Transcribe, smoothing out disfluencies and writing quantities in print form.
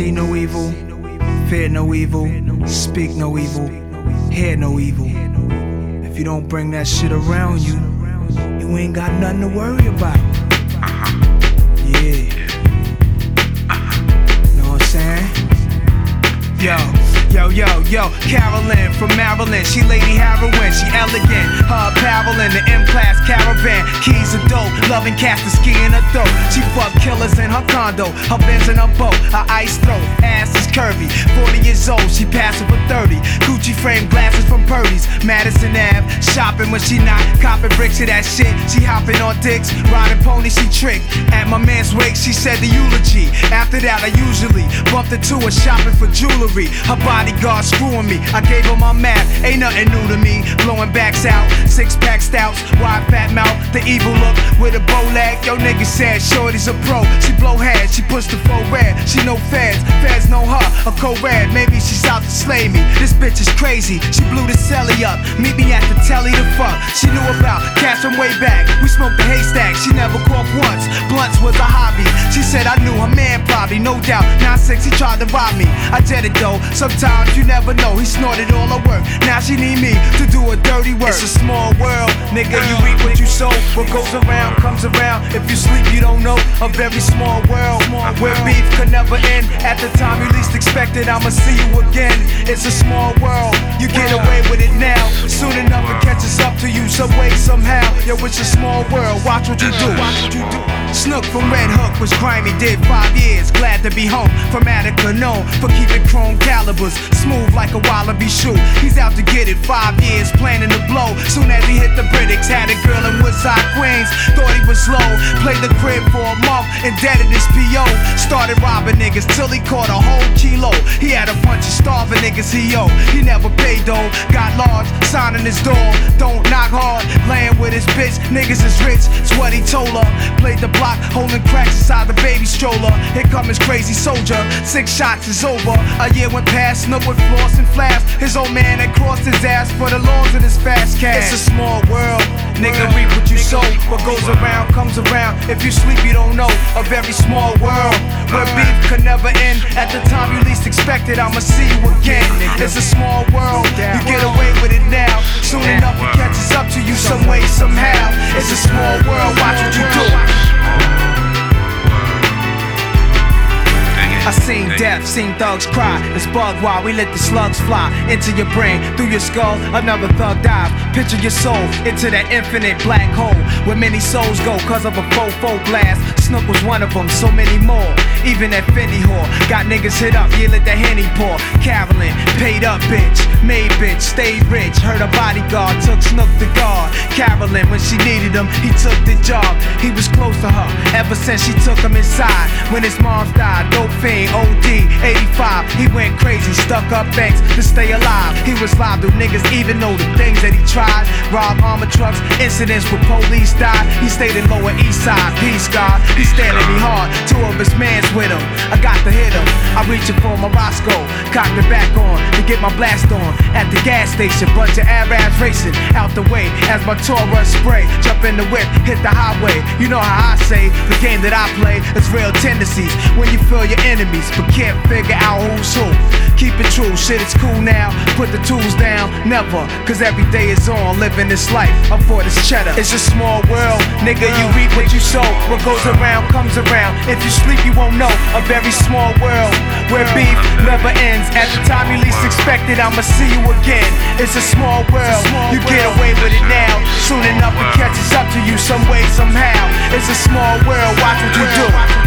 See no evil, fear no evil, speak no evil, hear no evil. If you don't bring that shit around you, you ain't got nothing to worry about. Yeah. Know what I'm saying? Yo, Carolyn from Maryland, she Lady Heroin, she elegant, her apparel in the M-Class caravan, keys of dope, loving cast the ski in her throat, she fuck killers in her condo, her Benz in her boat, her ice throat, ass is curvy, 40 years old, she passing for 30, Gucci frame glasses from Purdy's, Madison Ave, shopping when she not, copping bricks to that shit, she hopping on dicks, riding pony, she tricked, at my man's wake, she said the eulogy, after that I usually bumped into her shopping for jewelry, her bodyguard screwing me, I gave her my map, ain't nothing new to me, blowing backs out, 6-pack stouts, wide fat mouth, the evil look with a bow leg, yo nigga said shorty's a pro, she blow head, she push the faux red, she know feds know her, a co-ed, maybe she's out to slay me, this bitch is crazy, she blew the celly up, meet me at the telly to fuck, she knew about cash from way back, we smoked the haystack, she never coughed once, blunts was a hobby, she said I knew her man probably, no doubt, 9-6 he tried to rob me, I did it though, sometimes you never know, he snorted all her work, now she need me to do a dirty work, it's a small world, nigga you reap what you sow, what goes around comes around, if you sleep you don't know, a very small world, where beef could never end, at the time you least expect it, I'ma see you again, it's a small world, you get away with it now, soon enough it catches up to you, some way, somehow, yo it's a small world, watch what you do, Snook from Red Hook was grimy, did 5 years, glad to be home, from Attica known for keeping chrome calibers, smooth like a wallaby shoe, he's out to get it, 5 years, planning to blow, soon as he hit the Britics, had a girl in Woodside, Queens, thought he was low, played the crib for a month, indebted his P.O., started robbing niggas till he caught a whole kilo, he had a bunch of starving niggas he owed, he never paid though, got large, signing his door, don't knock hard, laying with his bitch, niggas is rich, it's what he told her, played the block, holding cracks inside the baby stroller, here come his crazy soldier, 6 shots is over, a year went past, Snook with floss and flash, his old man had crossed his ass for the laws of this fast cash, it's a small world, nigga reap what you sow, what goes around comes around, if you sleep you don't know, a very small world, where beef could never end, at the time you least expect it, I'ma see you again, it's a small world, you get away with it now, soon enough it catches up to you some way, somehow, it's a small world, watch what you do. I seen death, seen thugs cry, it's bugged while we let the slugs fly into your brain, through your skull, another thug dive, picture your soul into that infinite black hole, where many souls go cause of a faux blast, Snook was one of them, so many more, even that Fendi whore, got niggas hit up, yeah let the Henny pour, Carolyn, paid up bitch, made bitch, stayed rich, heard a bodyguard, took Snook to guard, Carolyn when she needed him, he took the job, he was close to her, ever since she took him inside, when his mom died, dope fiend, OD, 85, he went crazy, stuck up banks to stay alive, he was live, do niggas even know the things that he tried, rob armor trucks, incidents where police died, he stayed in Lower East Side, peace God, he standing me hard, 2 of his mans with him, I got to hit him, I reaching for my Roscoe, cocked it back on, to get my blast on, at the gas station, bunch of Arabs racing, out the way, as my Taurus spray, jump in the whip, hit the highway, you know how I say, the game that I play, it's real tendencies, when you feel your enemies, but can't figure out who's who, keep it true, shit it's cool now, put the tools down, never, cause every day is on, living this life, up for this cheddar, it's a small world, nigga you reap what you sow, what goes around comes around, if you sleep you won't know, a very small world, where beef never ends, at the time you least expect it, I'ma see you again, it's a small world, you get away with it now, soon enough it catches up to you some way, somehow, it's a small world, watch what you do.